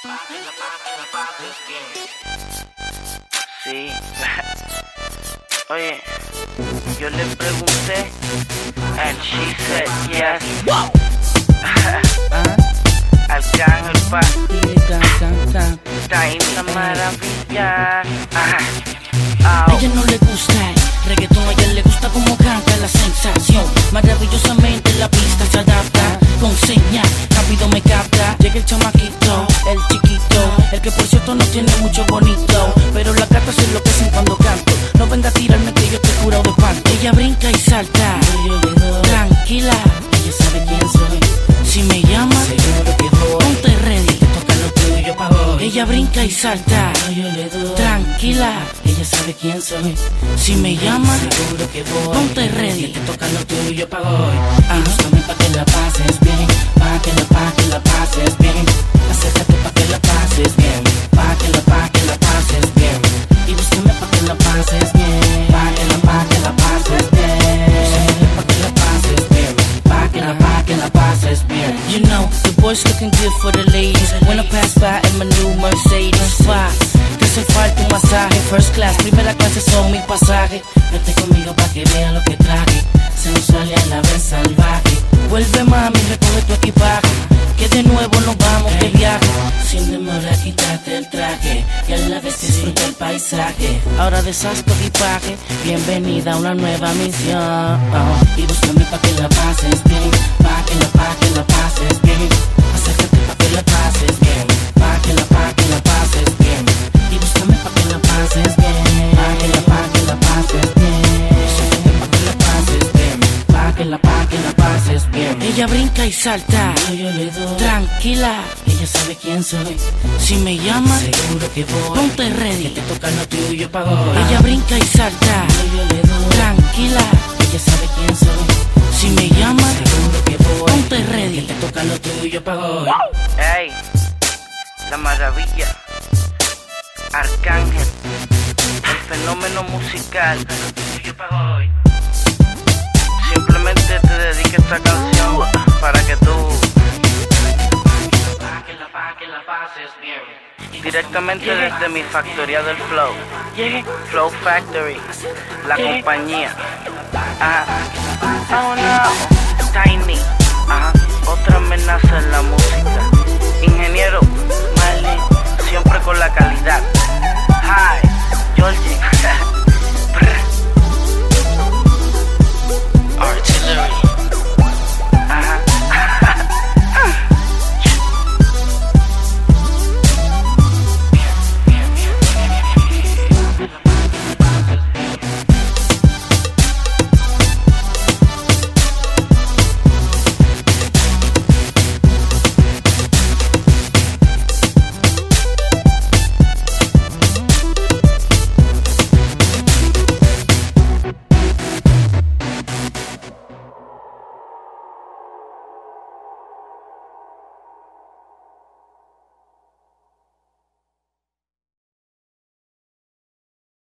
Sí. Oye, yo le pregunté and she said yes. Arcángel pa está en la maravilla. A ella no le gusta el reggaetón, a ella le gusta como canta la sensación. Maravillosamente la pista se adapta, con señal, rápido me capta. Llega el chamaquito, el chiquito, el que por cierto no tiene mucho bonito, pero las gatas se enloquecen cuando canto. No venga a tirarme que yo estoy curado de espanto. Ella brinca y salta, tranquila, ella sabe quién soy. Si me llama, seguro que voy. Ponte ready, te toca lo tuyo pa' hoy. Ella brinca y salta, tranquila, ella sabe quién soy. Si me llama, seguro que voy. Ponte ready, te toca lo tuyo pa' hoy. Búscame pa' que la pases bien, pa' que la pases bien. Acércate pa' que la pases bien, pa' que la pases bien. Y búscame pa' que la pases bien, pa' que la pases bien. Búscame pa' que la pases bien, pa' que la pases bien. You know, the boys looking good for the ladies. When I pass by in my new Mercedes, why? Te hace falta un masaje, first class, primera clase son mi pasaje. Vete conmigo pa' que vean lo que traje, sensual y a la vez salvaje. Vuelve mami, recoge tu equipaje, que de nuevo nos vamos de viaje. Sin demora quítate el traje y a la vez disfruta el paisaje. Ahora deshaz tu equipaje, bienvenida a una nueva misión. Y búscame pa' que la pases bien, pa' que la pases bien. Acércate pa' que la pases bien, pa' que la pases bien. Y búscame pa' que la pases bien, pa' que la pases bien. Acércate pa' que la pases bien, pa' que la pases bien. Ella brinca y salta, yo le doy. Tranquila, ella sabe quién soy. Si me llama, seguro que voy. Ponte ready, que te toca lo tuyo pa' hoy. Ella brinca y salta, yo le doy. Tranquila, ella sabe quién soy. Si me llama, seguro que voy. Ponte ready, que te toca lo tuyo pa' hoy. Ey, la maravilla, Arcángel, el fenómeno musical. Lo tuyo pa' hoy. Simplemente te dedico esta canción para que tú directamente desde mi factoría del Flow, Flow Factory, la compañía. Oh no, Tiny, otra amenaza en la